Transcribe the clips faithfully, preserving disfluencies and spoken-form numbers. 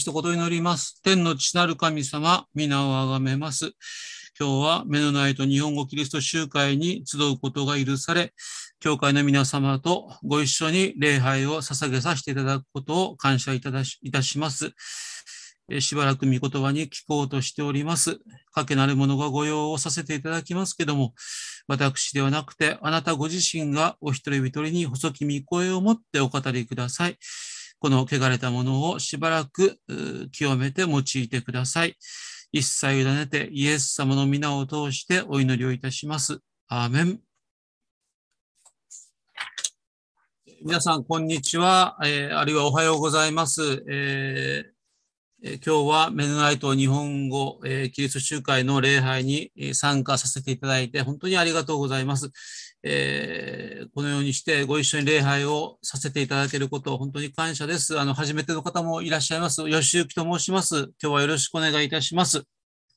一言祈ります。天の父なる神様、皆をあがめます。今日はメノナイト日本語キリスト集会に集うことが許され、教会の皆様とご一緒に礼拝を捧げさせていただくことを感謝いただし、いたします。しばらく御言葉に聞こうとしております。かけなる者がご用をさせていただきますけども、私ではなくて、あなたご自身がお一人一人に細き御声を持ってお語りください。この汚れたものをしばらく清めて用いてください。一切委ねてイエス様の皆を通してお祈りをいたします。アーメン。皆さん、こんにちは、えー、あるいはおはようございます。えー今日はメノナイト日本語、えー、キリスト集会の礼拝に参加させていただいて本当にありがとうございます。えー、このようにしてご一緒に礼拝をさせていただけることを本当に感謝です。あの、初めての方もいらっしゃいます。吉行と申します。今日はよろしくお願いいたします。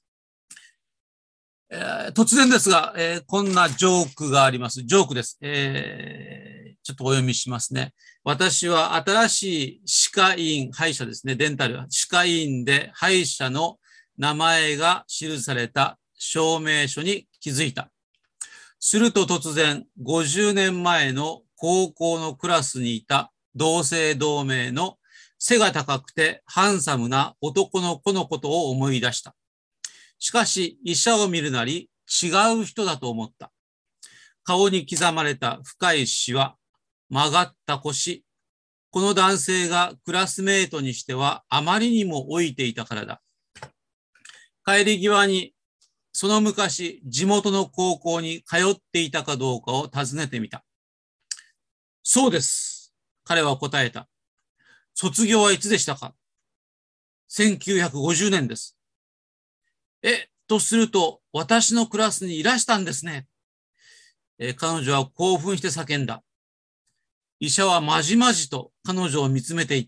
えー、突然ですが、えー、こんなジョークがあります。ジョークです。えー、ちょっとお読みしますね。私は新しい歯科医院、歯医者ですね、デンタル、歯科医院で歯医者の名前が記された証明書に気づいた。すると突然、ごじゅうねんまえの高校のクラスにいた同姓同名の背が高くてハンサムな男の子のことを思い出した。しかし、医者を見るなり違う人だと思った。顔に刻まれた深いシワ、曲がった腰。この男性がクラスメートにしてはあまりにも老いていたからだ。帰り際に、その昔、地元の高校に通っていたかどうかを尋ねてみた。そうです。彼は答えた。卒業はいつでしたか？せんきゅうひゃくごじゅうねんです。え、とすると、私のクラスにいらしたんですね。え彼女は興奮して叫んだ。医者はまじまじと彼女を見つめていった。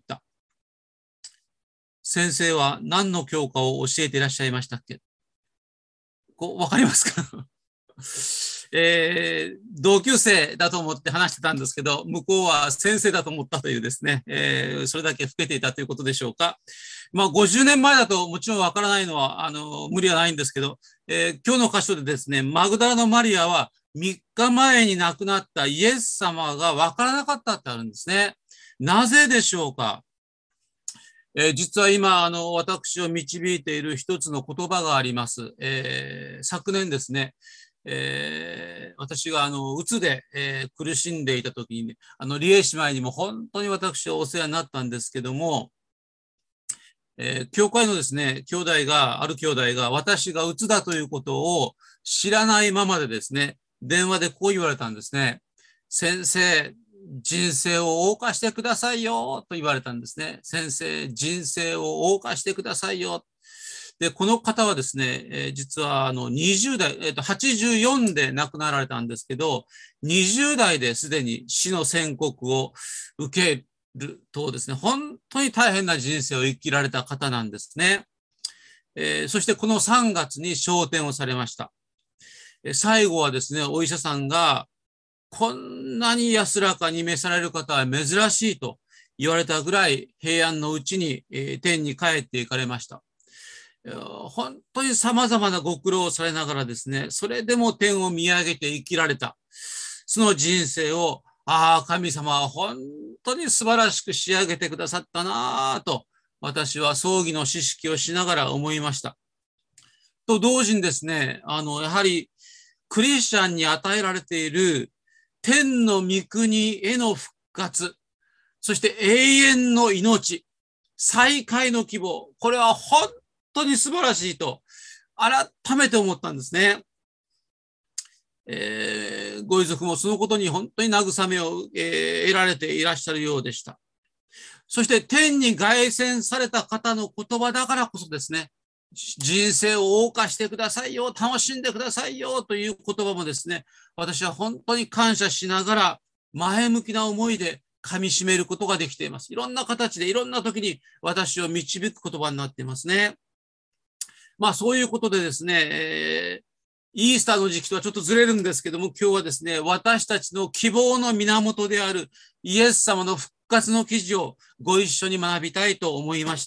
先生は何の教科を教えていらっしゃいましたっけ？こう、わかりますか？えー、同級生だと思って話してたんですけど、向こうは先生だと思ったというですね、えー、それだけ老けていたということでしょうか。まあ、ごじゅうねんまえだともちろんわからないのは、あの、無理はないんですけど、えー、今日の箇所でですね、マグダラのマリアはみっかまえに亡くなったイエス様がわからなかったってあるんですね。なぜでしょうか？えー、実は今、あの、私を導いている一つの言葉があります。えー、昨年ですね、えー、私があの、うつで、えー、苦しんでいた時に、ね、あの、リエ姉妹にも本当に私はお世話になったんですけども、えー、教会のですね、兄弟が、ある兄弟が私がうつだということを知らないままでですね、電話でこう言われたんですね。先生、人生を謳歌してくださいよと言われたんですね。先生、人生を謳歌してくださいよ。で、この方はですね、えー、実はあのにじゅう代、えーと、はちじゅうよんで亡くなられたんですけど、にじゅう代ですでに死の宣告を受けるとですね、本当に大変な人生を生きられた方なんですね。えー、そしてこのさんがつに昇天をされました。えー、最後はですね、お医者さんが、こんなに安らかに召される方は珍しいと言われたぐらい平安のうちに、えー、天に帰っていかれました。本当に様々なご苦労をされながらですね、それでも天を見上げて生きられた。その人生を、ああ、神様は本当に素晴らしく仕上げてくださったなぁと、私は葬儀の知識をしながら思いました。と同時にですね、あの、やはりクリスチャンに与えられている天の御国への復活、そして永遠の命、再会の希望、これは本当に素晴らしいと改めて思ったんですね。えー、ご遺族もそのことに本当に慰めを、えー、得られていらっしゃるようでした。そして天に凱旋された方の言葉だからこそですね、人生を謳歌してくださいよ、楽しんでくださいよという言葉もですね、私は本当に感謝しながら前向きな思いで噛み締めることができています。いろんな形でいろんな時に私を導く言葉になっていますね。まあそういうことでですね、えー、イースターの時期とはちょっとずれるんですけども、今日はですね、私たちの希望の源であるイエス様の復活の記事をご一緒に学びたいと思いました。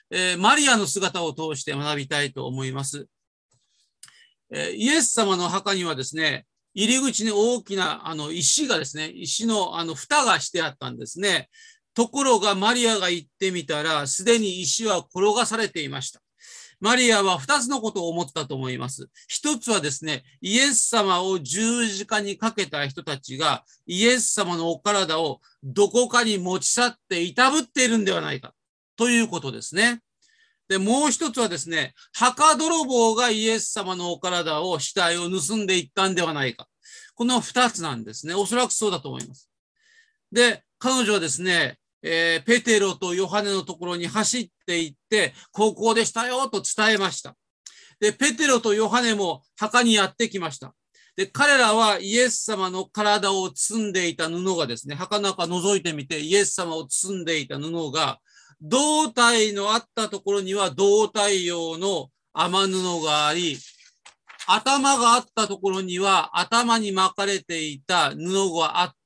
えー、マリアの姿を通して学びたいと思います。えー、イエス様の墓にはですね、入り口に大きなあの石がですね、石のあの蓋がしてあったんですね。ところがマリアが行ってみたら、すでに石は転がされていました。マリアは二つのことを思ったと思います。一つはですね、イエス様を十字架にかけた人たちが、イエス様のお体をどこかに持ち去っていたぶっているんではないか、ということですね。で、もう一つはですね、墓泥棒がイエス様のお体を、死体を盗んでいったんではないか。この二つなんですね。おそらくそうだと思います。で、彼女はですね、えー、ペテロとヨハネのところに走って行って、ここでしたよと伝えました。で、ペテロとヨハネも墓にやってきました。で、彼らはイエス様の体を包んでいた布がですね、墓の中覗いてみて、イエス様を包んでいた布が、胴体のあったところには胴体用の雨布があり、頭があったところには頭に巻かれていた布があって、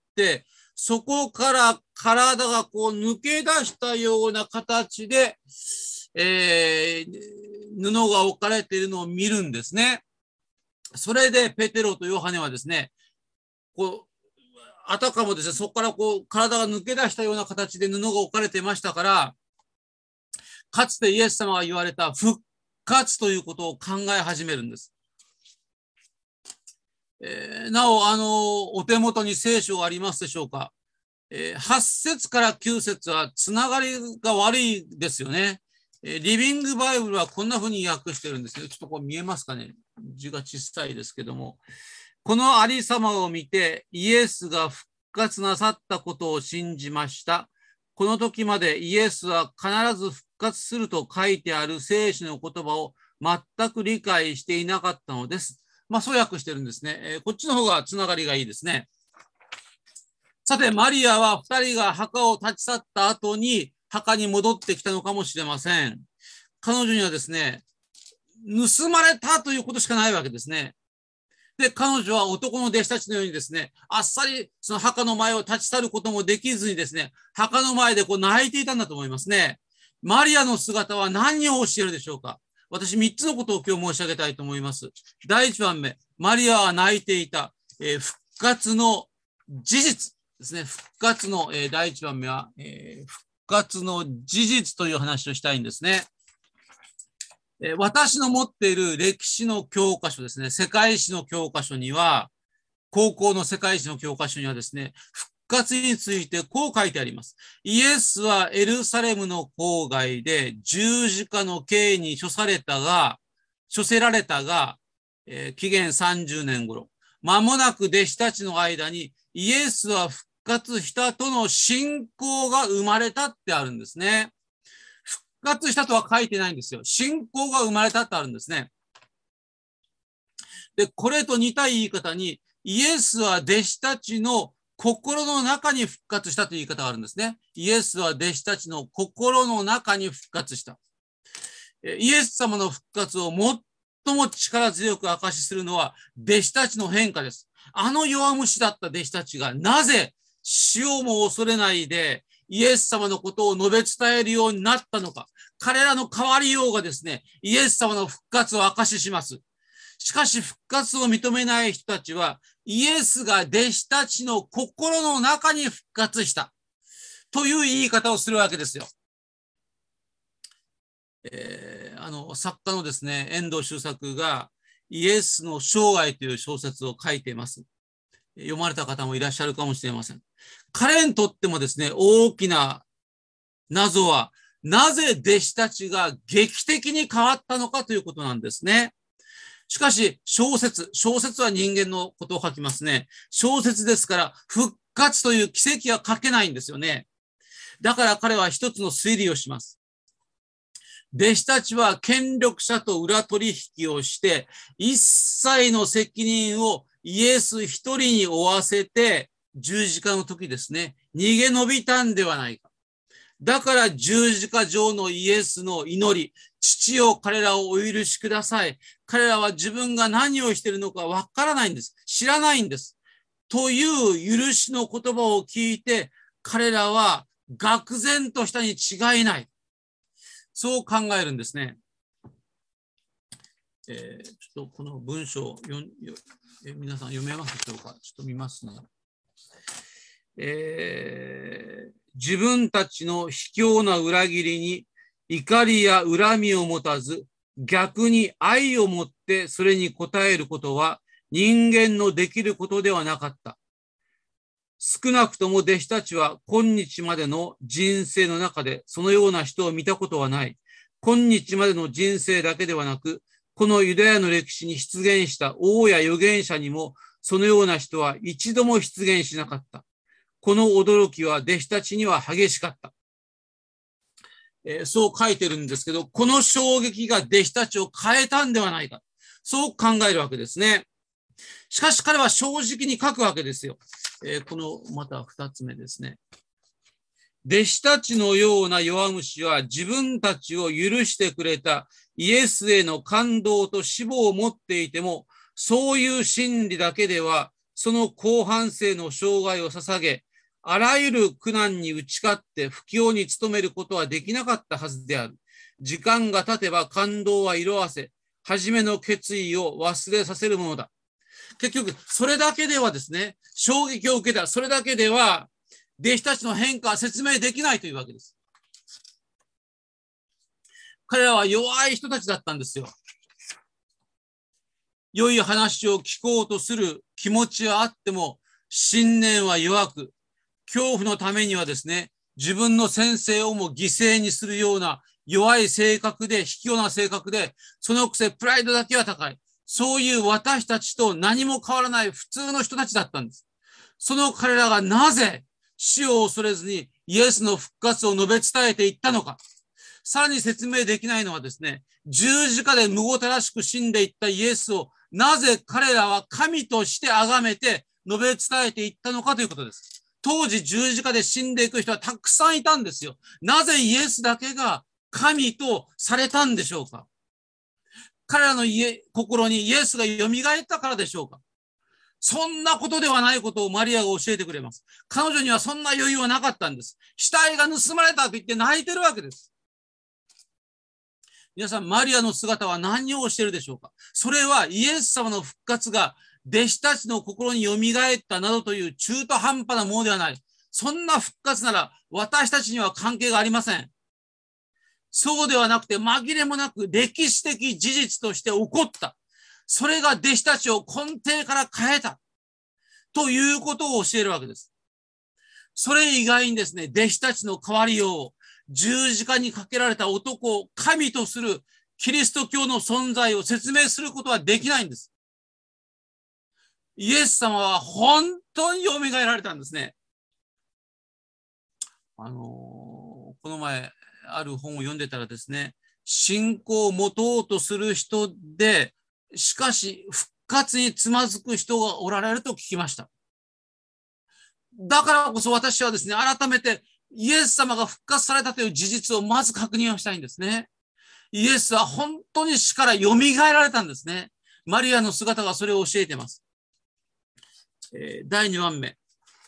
そこから体がこう抜け出したような形で、えー、布が置かれているのを見るんですね。それでペテロとヨハネはですね、こう、あたかもですね、そこからこう体が抜け出したような形で布が置かれていましたから、かつてイエス様が言われた復活ということを考え始めるんです。えー、なお、あの、お手元に聖書がありますでしょうか。えー、はち節からきゅう節はつながりが悪いですよね。えー、リビングバイブルはこんな風に訳してるんですけど、ちょっとこう見えますかね。字が小さいですけども。このありさまを見て、イエスが復活なさったことを信じました。この時までイエスは必ず復活すると書いてある聖書の言葉を全く理解していなかったのです。まあ、そう訳してるんですね。えー、こっちの方がつながりがいいですね。さて、マリアは二人が墓を立ち去った後に墓に戻ってきたのかもしれません。彼女にはですね、盗まれたということしかないわけですね。で、彼女は男の弟子たちのようにですね、あっさりその墓の前を立ち去ることもできずにですね、墓の前でこう泣いていたんだと思いますね。マリアの姿は何を教えるでしょうか。私みっつのことを今日申し上げたいと思います。だいいちばんめ、マリアは泣いていた、えー、復活の事実ですね。復活の、えー、だいいちばんめは、えー、復活の事実という話をしたいんですね。えー、私の持っている歴史の教科書ですね。世界史の教科書には、高校の世界史の教科書にはですね、復活についてこう書いてあります。イエスはエルサレムの郊外で十字架の刑に処されたが、処せられたが、えー、紀元さんじゅうねん頃、間もなく弟子たちの間にイエスは復活したとの信仰が生まれたってあるんですね。復活したとは書いてないんですよ。信仰が生まれたってあるんですね。で、これと似た言い方に、イエスは弟子たちの心の中に復活したという言い方があるんですね。イエスは弟子たちの心の中に復活した。イエス様の復活を最も力強く証しするのは弟子たちの変化です。あの弱虫だった弟子たちがなぜ死をも恐れないでイエス様のことを述べ伝えるようになったのか。彼らの変わりようがですね、イエス様の復活を証しします。しかし復活を認めない人たちは、イエスが弟子たちの心の中に復活したという言い方をするわけですよ。えー、あの作家のですね、遠藤周作がイエスの生涯という小説を書いています。読まれた方もいらっしゃるかもしれません。彼にとってもですね、大きな謎は、なぜ弟子たちが劇的に変わったのかということなんですね。しかし、小説、小説は人間のことを書きますね。小説ですから、復活という奇跡は書けないんですよね。だから彼は一つの推理をします。弟子たちは権力者と裏取引をして、一切の責任をイエス一人に負わせて、十字架の時ですね、逃げ延びたんではないか。だから十字架上のイエスの祈り、父よ彼らをお許しください。彼らは自分が何をしているのかわからないんです。知らないんです。という許しの言葉を聞いて、彼らは愕然としたに違いない。 そう考えるんですね。えー、ちょっとこの文章をよよえー、皆さん読めますでしょうか。ちょっと見ますね。えー、自分たちの卑怯な裏切りに怒りや恨みを持たず、逆に愛を持ってそれに応えることは人間のできることではなかった。少なくとも弟子たちは今日までの人生の中でそのような人を見たことはない。今日までの人生だけではなく、このユダヤの歴史に出現した王や預言者にもそのような人は一度も出現しなかった。この驚きは弟子たちには激しかった。えー、そう書いてるんですけど、この衝撃が弟子たちを変えたんではないか。そう考えるわけですね。しかし彼は正直に書くわけですよ。えー、このまた二つ目ですね。弟子たちのような弱虫は自分たちを許してくれたイエスへの感動と死亡を持っていても、そういう真理だけではその後半生の生涯を捧げ、あらゆる苦難に打ち勝って布教に努めることはできなかったはずである。時間が経てば感動は色あせ、初めの決意を忘れさせるものだ。結局、それだけではですね、衝撃を受けた、それだけでは、弟子たちの変化は説明できないというわけです。彼らは弱い人たちだったんですよ。良い話を聞こうとする気持ちはあっても、信念は弱く、恐怖のためにはですね、自分の先生をも犠牲にするような弱い性格で、卑怯な性格で、そのくせプライドだけは高い。そういう私たちと何も変わらない普通の人たちだったんです。その彼らがなぜ死を恐れずにイエスの復活を述べ伝えていったのか。さらに説明できないのはですね、十字架でむごたらしく死んでいったイエスをなぜ彼らは神として崇めて述べ伝えていったのかということです。当時十字架で死んでいく人はたくさんいたんですよ。なぜイエスだけが神とされたんでしょうか。彼らの家心にイエスが蘇ったからでしょうか。そんなことではないことをマリアが教えてくれます。彼女にはそんな余裕はなかったんです。死体が盗まれたと言って泣いてるわけです。皆さん、マリアの姿は何をしているでしょうか。それはイエス様の復活が弟子たちの心に蘇ったなどという中途半端なものではない。そんな復活なら私たちには関係がありません。そうではなくて紛れもなく歴史的事実として起こった。それが弟子たちを根底から変えた。ということを教えるわけです。それ以外にですね、弟子たちの代わりよう、十字架にかけられた男を神とするキリスト教の存在を説明することはできないんです。イエス様は本当に蘇られたんですね。あのー、この前、ある本を読んでたらですね、信仰を持とうとする人で、しかし復活につまずく人がおられると聞きました。だからこそ私はですね、改めてイエス様が復活されたという事実をまず確認をしたいんですね。イエスは本当に死から蘇られたんですね。マリアの姿がそれを教えています。えー、だいにばんめ、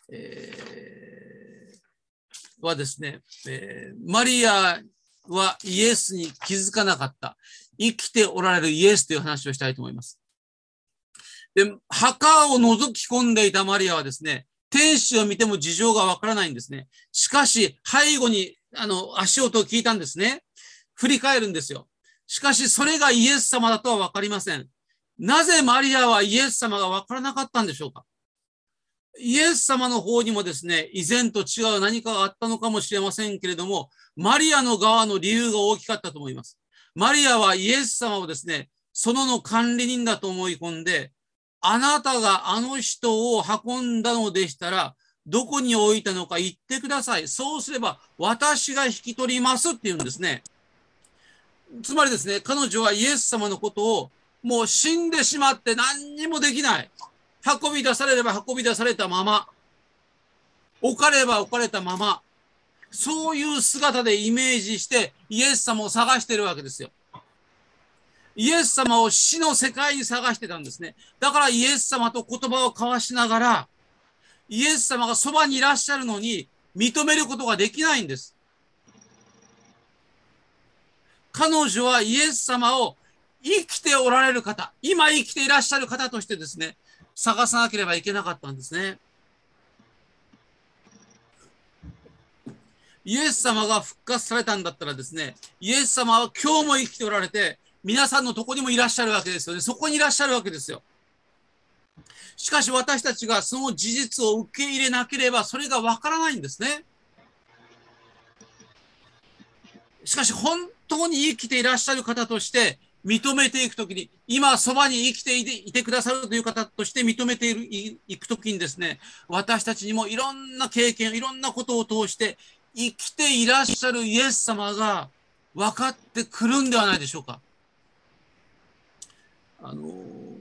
えー、はですね、えー、マリアはイエスに気づかなかった。生きておられるイエスという話をしたいと思います。で、墓を覗き込んでいたマリアはですね、天使を見ても事情がわからないんですね。しかし、背後に、あの、足音を聞いたんですね。振り返るんですよ。しかし、それがイエス様だとはわかりません。なぜマリアはイエス様がわからなかったんでしょうか。イエス様の方にもですね、以前と違う何かがあったのかもしれませんけれども、マリアの側の理由が大きかったと思います。マリアはイエス様をですね、そのの管理人だと思い込んで、あなたがあの人を運んだのでしたら、どこに置いたのか言ってください。そうすれば私が引き取りますって言うんですね。つまりですね、彼女はイエス様のことをもう死んでしまって何にもできない。運び出されれば運び出されたまま。置かれば置かれたまま。そういう姿でイメージしてイエス様を探しているわけですよ。イエス様を死の世界に探してたんですね。だからイエス様と言葉を交わしながら、イエス様がそばにいらっしゃるのに認めることができないんです。 彼女はイエス様を生きておられる方、今生きていらっしゃる方としてですね、探さなければいけなかったんですね。イエス様が復活されたんだったらですね、イエス様は今日も生きておられて、皆さんのとこにもいらっしゃるわけですよね。そこにいらっしゃるわけですよ。しかし私たちがその事実を受け入れなければそれがわからないんですね。しかし本当に生きていらっしゃる方として認めていくときに、今そばに生きていて、いてくださるという方として認めているいいくときにですね、私たちにもいろんな経験、いろんなことを通して生きていらっしゃるイエス様が分かってくるんではないでしょうか。あの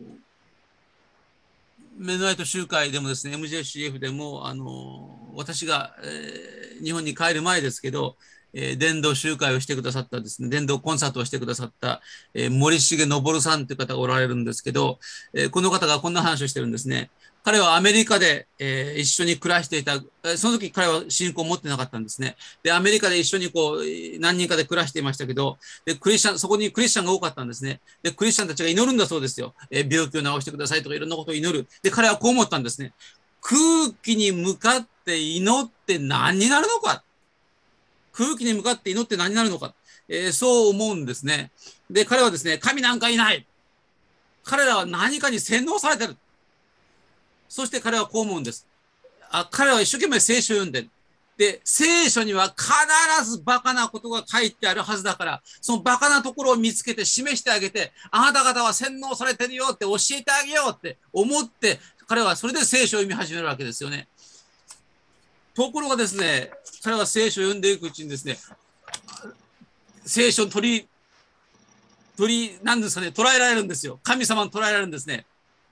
メノナイト集会でもですね、エムジェーシーエフ でも、あの私が、えー、日本に帰る前ですけど、えー、伝道集会をしてくださったですね、伝道コンサートをしてくださった、えー、森重昇さんという方がおられるんですけど、えー、この方がこんな話をしてるんですね。彼はアメリカで、えー、一緒に暮らしていた、その時彼は信仰を持ってなかったんですね。で、アメリカで一緒にこう、何人かで暮らしていましたけど、で、クリスチャン、そこにクリスチャンが多かったんですね。で、クリスチャンたちが祈るんだそうですよ。えー、病気を治してくださいとかいろんなことを祈る。で、彼はこう思ったんですね。空気に向かって祈って何になるのか。空気に向かって祈って何になるのか。えー、そう思うんですね。で、彼はですね、神なんかいない。彼らは何かに洗脳されてる。そして彼はこう思うんです。あ、彼は一生懸命聖書を読んでる。で、聖書には必ずバカなことが書いてあるはずだから、そのバカなところを見つけて示してあげて、あなた方は洗脳されてるよって教えてあげようって思って、彼はそれで聖書を読み始めるわけですよね。ところがですね、彼は聖書を読んでいくうちにですね、聖書を取り、取り、なんですかね、捉えられるんですよ。神様に捉えられるんですね。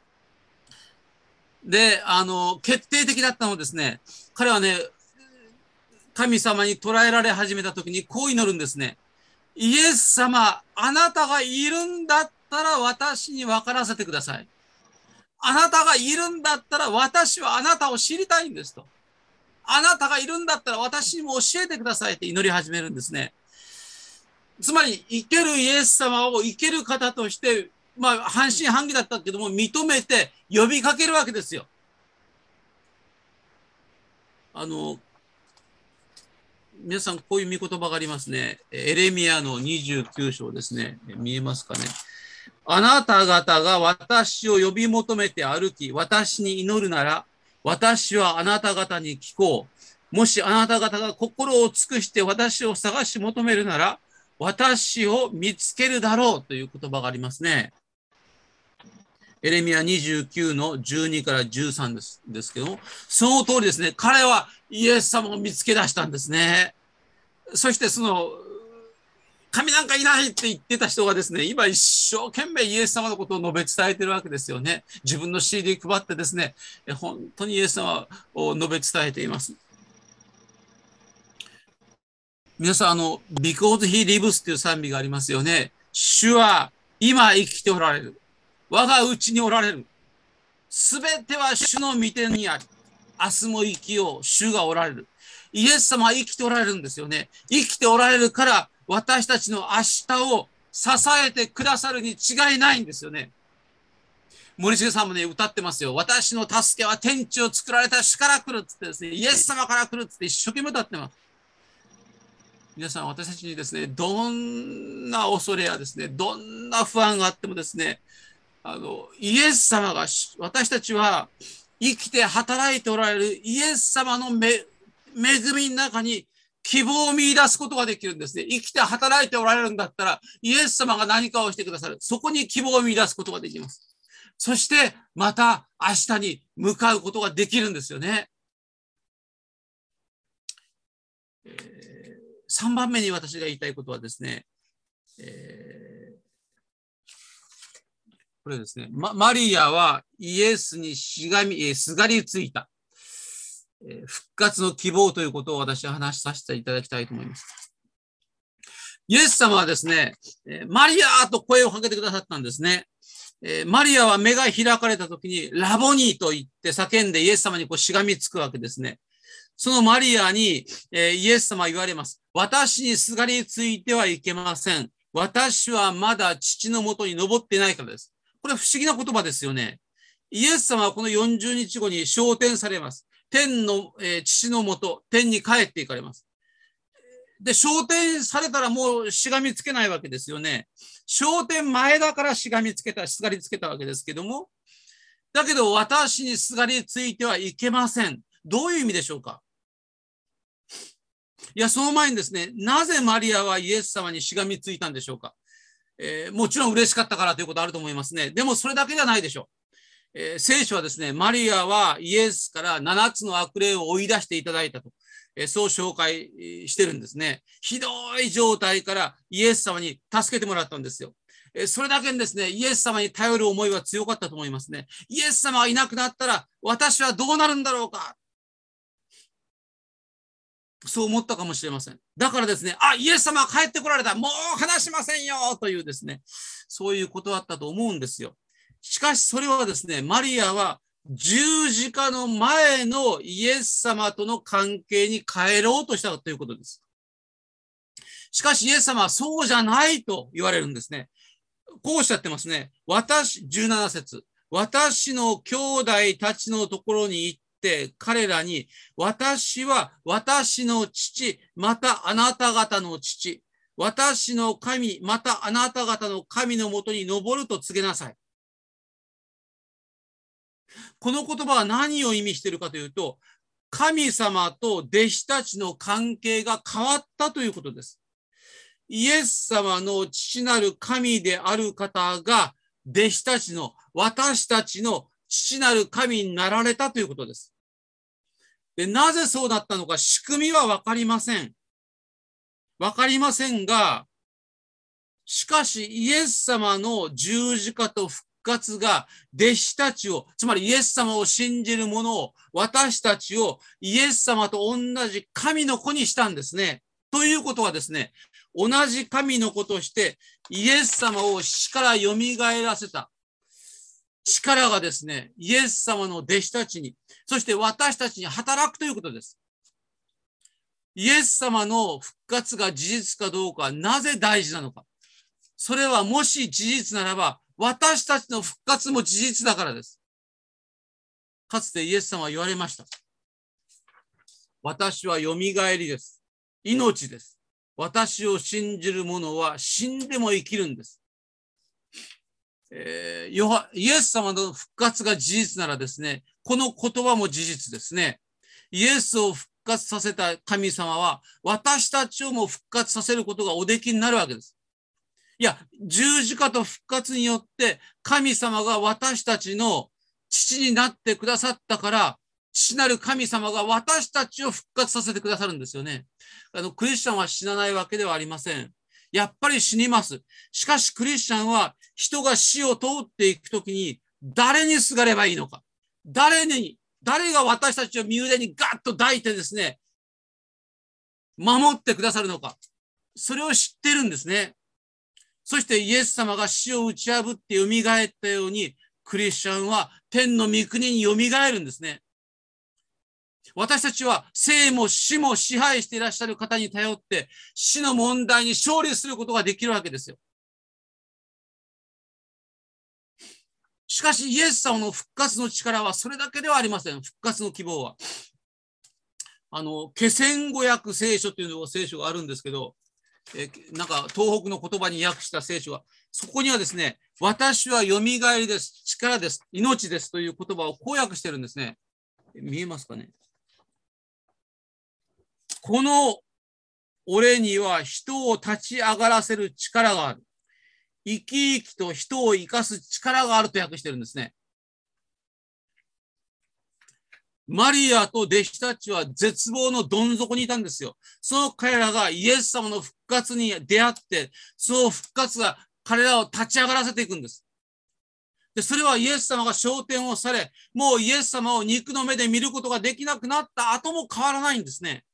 で、あの、決定的だったのですね、彼はね、神様に捉えられ始めたときにこう祈るんですね。イエス様、あなたがいるんだったら私に分からせてください。あなたがいるんだったら私はあなたを知りたいんですと。あなたがいるんだったら私にも教えてくださいって祈り始めるんですね。つまり、生けるイエス様を生ける方として、まあ、半信半疑だったけども、認めて呼びかけるわけですよ。あの、皆さん、こういう御言葉がありますね。エレミヤのにじゅうきゅう章ですね。見えますかね。あなた方が私を呼び求めて歩き、私に祈るなら、私はあなた方に聞こう。もしあなた方が心を尽くして私を探し求めるなら、私を見つけるだろうという言葉がありますね。エレミヤにじゅうきゅうのじゅうにからじゅうさんです、ですけども、その通りですね、彼はイエス様を見つけ出したんですね。そしてその、神なんかいないって言ってた人がですね、今一生懸命イエス様のことを述べ伝えてるわけですよね。自分の シーディー 配ってですね、本当にイエス様を述べ伝えています。皆さん、あの、Because He Lives っていう賛美がありますよね。主は今生きておられる。我が内におられる。すべては主の御手にあり。明日も生きよう。主がおられる。イエス様は生きておられるんですよね。生きておられるから、私たちの明日を支えてくださるに違いないんですよね。森重さんもね、歌ってますよ。私の助けは天地を作られた主から来るっつってですね、イエス様から来るっつって一生懸命歌ってます。皆さん、私たちにですね、どんな恐れやですね、どんな不安があってもですね、あの、イエス様が、私たちは生きて働いておられるイエス様の恵みの中に希望を見出すことができるんですね。生きて働いておられるんだったら、イエス様が何かをしてくださる。そこに希望を見出すことができます。そして、また明日に向かうことができるんですよね。えーさんばんめに私が言いたいことはですね、えー、これですね、ま、マリアはイエスにしがみ、えー、すがりついた、えー、復活の希望ということを私は話させていただきたいと思います。イエス様はですね、マリアと声をかけてくださったんですね。マリアは目が開かれたときにラボニーと言って叫んでイエス様にこうしがみつくわけですね。そのマリアに、えー、イエス様は言われます。私にすがりついてはいけません。 私はまだ父のもとに登っていないからです。これは不思議な言葉ですよね。イエス様はこのよんじゅうにちごに昇天されます。天の、えー、父のもと、天に帰っていかれます。で、昇天されたらもうしがみつけないわけですよね。昇天前だからしがみつけた、すがりつけたわけですけども、だけど私にすがりついてはいけません。どういう意味でしょうか。いや、その前にですね、なぜマリアはイエス様にしがみついたんでしょうか。えー、もちろん嬉しかったからということあると思いますね。でもそれだけじゃないでしょう。えー、聖書はですね、マリアはイエスからななつの悪霊を追い出していただいたと、えー、そう紹介してるんですね。ひどい状態からイエス様に助けてもらったんですよ。えー、それだけにですね、イエス様に頼る思いは強かったと思いますね。イエス様がいなくなったら私はどうなるんだろうか。そう思ったかもしれません。だからですね、あ、イエス様が帰ってこられた。もう話しませんよというですね、そういうことだったと思うんですよ。しかしそれはですね、マリアは十字架の前のイエス様との関係に変えろうとしたということです。しかしイエス様はそうじゃないと言われるんですね。こうおっしゃってますね。私、じゅうなな節。私の兄弟たちのところに行って彼らに、私は私の父、またあなた方の父、私の神、またあなた方の神のもとに登ると告げなさい。この言葉は何を意味しているかというと、神様と弟子たちの関係が変わったということです。イエス様の父なる神である方が、弟子たちの、私たちの父なる神になられたということです。で、なぜそうなったのか、仕組みはわかりません。わかりませんが、しかしイエス様の十字架と復活が弟子たちを、つまりイエス様を信じる者を、私たちをイエス様と同じ神の子にしたんですね。ということはですね、同じ神の子としてイエス様を死から蘇らせた力がですね、イエス様の弟子たちに、そして私たちに働くということです。イエス様の復活が事実かどうか、なぜ大事なのか。それはもし事実ならば、私たちの復活も事実だからです。かつてイエス様は言われました。私は蘇りです。命です。私を信じる者は死んでも生きるんです。えー、イエス様の復活が事実ならですね、この言葉も事実ですね。イエスを復活させた神様は、私たちをも復活させることがおできになるわけです。いや、十字架と復活によって神様が私たちの父になってくださったから、父なる神様が私たちを復活させてくださるんですよね。あのクリスチャンは死なないわけではありません。やっぱり死にます。しかしクリスチャンは人が死を通っていくときに誰にすがればいいのか。誰に、誰が私たちを身腕にガッと抱いてですね、守ってくださるのか。それを知っているんですね。そしてイエス様が死を打ち破って蘇ったように、クリスチャンは天の御国に蘇るんですね。私たちは生も死も支配していらっしゃる方に頼って死の問題に勝利することができるわけですよ。しかしイエス様の復活の力はそれだけではありません。復活の希望は。あの、気仙語訳聖書というのが聖書があるんですけど、えなんか東北の言葉に訳した聖書は、そこにはですね、私は蘇りです、力です、命ですという言葉をこう訳してるんですね。見えますかね。この俺には人を立ち上がらせる力がある。生き生きと人を生かす力があると訳してるんですね。マリアと弟子たちは絶望のどん底にいたんですよ。その彼らがイエス様の復活に出会って、その復活が彼らを立ち上がらせていくんです。で、それはイエス様が昇天をされ、もうイエス様を肉の目で見ることができなくなった後も変わらないんですね。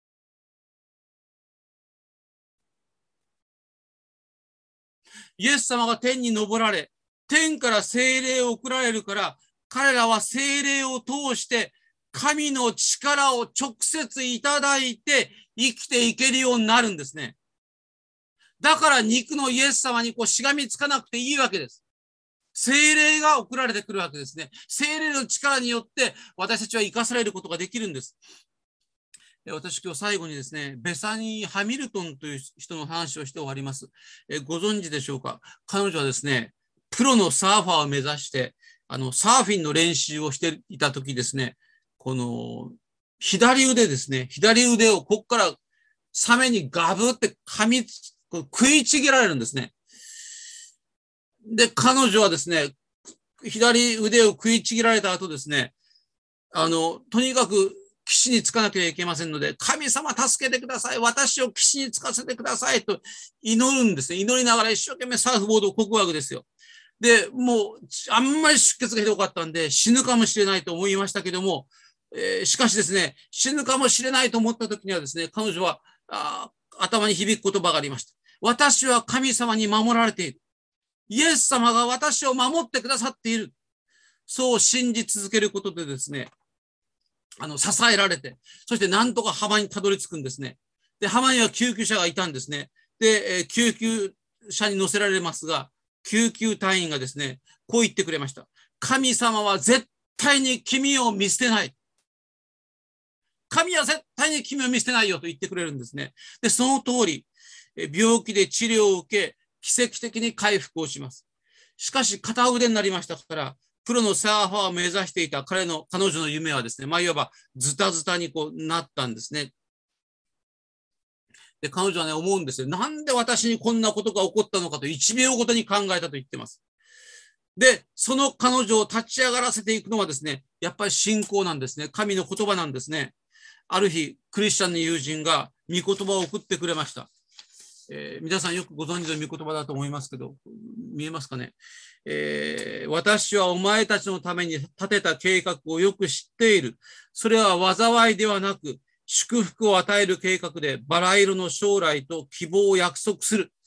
イエス様が天に昇られ、天から聖霊を送られるから、彼らは聖霊を通して神の力を直接いただいて生きていけるようになるんですね。 だから肉のイエス様にこうしがみつかなくていいわけです。聖霊が送られてくるわけですね。聖霊の力によって私たちは生かされることができるんです。私今日最後にですね、ベサニー・ハミルトンという人の話をして終わります。えご存知でしょうか。彼女はですね、プロのサーファーを目指して、あの、サーフィンの練習をしていたときですね、この、左腕ですね、左腕をここからサメにガブって噛みつ、食いちぎられるんですね。で、彼女はですね、左腕を食いちぎられた後ですね、あの、とにかく岸につかなければいけませんので、神様助けてください。私を岸につかせてくださいと祈るんですね。祈りながら一生懸命サーフボードを漕ぐわけですよ。で、もう、あんまり出血がひどかったんで、死ぬかもしれないと思いましたけども、えー、しかしですね、死ぬかもしれないと思った時にはですね、彼女は、あ頭に響く言葉がありました。私は神様に守られている。イエス様が私を守ってくださっている。そう信じ続けることでですね、あの、支えられて、そしてなんとか浜にたどり着くんですね。で、浜には救急車がいたんですね。で、えー、救急車に乗せられますが、救急隊員がですね、こう言ってくれました。神様は絶対に君を見捨てない。神は絶対に君を見捨てないよと言ってくれるんですね。で、その通り、病気で治療を受け、奇跡的に回復をします。しかし、片腕になりましたから、プロのサーファーを目指していた彼の、彼女の夢はですね、まあ、いわばズタズタにこうなったんですね。で、彼女はね、思うんですよ。なんで私にこんなことが起こったのかといちびょうごとに考えたと言ってます。で、その彼女を立ち上がらせていくのはですね、やっぱり信仰なんですね。神の言葉なんですね。ある日、クリスチャンの友人が御言葉を送ってくれました。えー、皆さんよくご存知の御言葉だと思いますけど、見えますかね、えー、私はお前たちのために立てた計画をよく知っている。それは災いではなく、祝福を与える計画で、バラ色の将来と希望を約束する。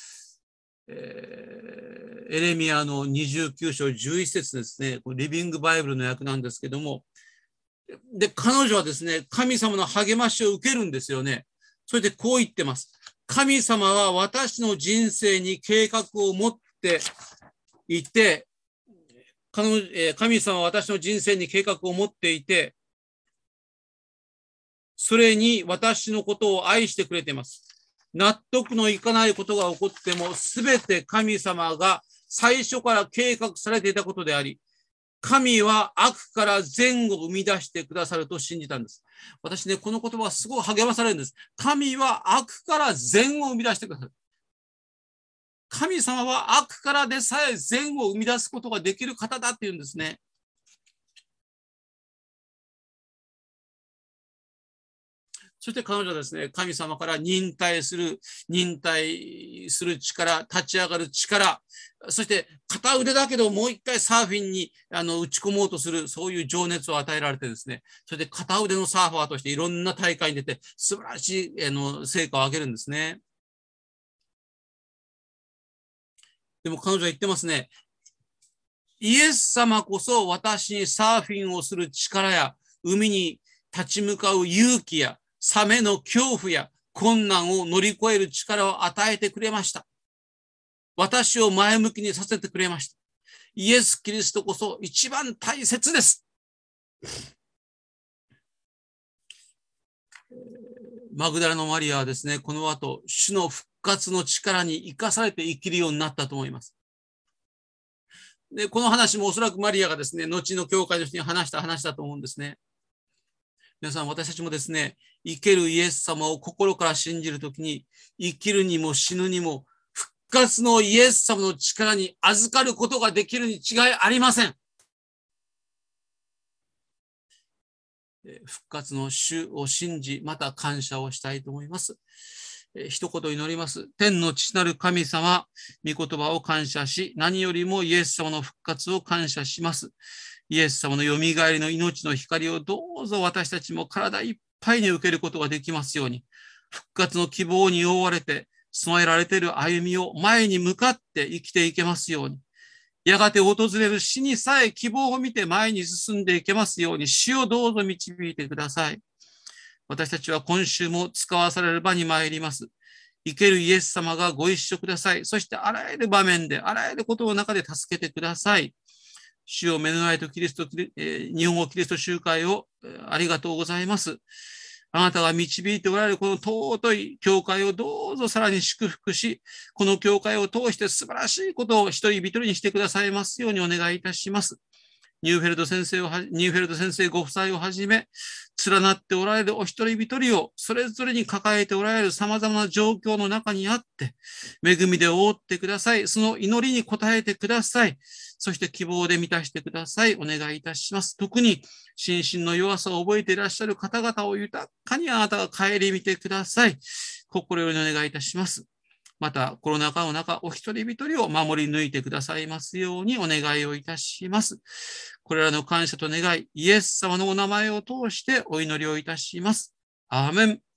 えー、エレミアのにじゅうきゅうしょうじゅういっせつですね。リビングバイブルの訳なんですけども、で、彼女はですね、神様の励ましを受けるんですよね。それでこう言ってます。神様は私の人生に計画を持っていて、神様は私の人生に計画を持っていて、それに私のことを愛してくれています。納得のいかないことが起こっても、すべて神様が最初から計画されていたことであり、神は悪から善を生み出してくださると信じたんです。私ね、この言葉はすごい励まされるんです。神は悪から善を生み出してくださる。神様は悪からでさえ善を生み出すことができる方だっていうんですね。そして彼女はですね、神様から忍耐する、忍耐する力、立ち上がる力、そして片腕だけどもう一回サーフィンにあの打ち込もうとする、そういう情熱を与えられてですね、それで片腕のサーファーとしていろんな大会に出て、素晴らしいあの成果を上げるんですね。でも彼女は言ってますね。イエス様こそ私にサーフィンをする力や、海に立ち向かう勇気や、サメの恐怖や困難を乗り越える力を与えてくれました。私を前向きにさせてくれました。イエス・キリストこそ一番大切です。マグダラのマリアはですね、この後、主の復活の力に生かされて生きるようになったと思います。で、この話もおそらくマリアがですね、後の教会の人に話した話だと思うんですね。皆さん、私たちもですね、生けるイエス様を心から信じるときに、生きるにも死ぬにも、復活のイエス様の力に預かることができるに違いありません。復活の主を信じ、また感謝をしたいと思います。一言祈ります。天の父なる神様、御言葉を感謝し、何よりもイエス様の復活を感謝します。イエス様のよみがえりの命の光をどうぞ私たちも体いっぱいに受けることができますように、復活の希望に覆われて備えられている歩みを前に向かって生きていけますように、やがて訪れる死にさえ希望を見て前に進んでいけますように、主をどうぞ導いてください。私たちは今週も使わされる場に参ります。 生けるイエス様がご一緒ください。そしてあらゆる場面で、あらゆることの中で助けてください。主よ、メノナイトキリスト、えー、日本語キリスト集会をありがとうございます。あなたが導いておられるこの尊い教会をどうぞさらに祝福し、この教会を通して素晴らしいことを一人一人にしてくださいますようにお願いいたします。ニューフェルト先生をは、ニューフェルト先生ご夫妻をはじめ、連なっておられるお一人一人を、それぞれに抱えておられる様々な状況の中にあって、恵みで覆ってください。その祈りに応えてください。そして希望で満たしてください。お願いいたします。特に、心身の弱さを覚えていらっしゃる方々を豊かにあなたが顧みてください。心よりお願いいたします。また、コロナ禍の中、お一人一人を守り抜いてくださいますようにお願いをいたします。これらの感謝と願い、イエス様のお名前を通してお祈りをいたします。アーメン。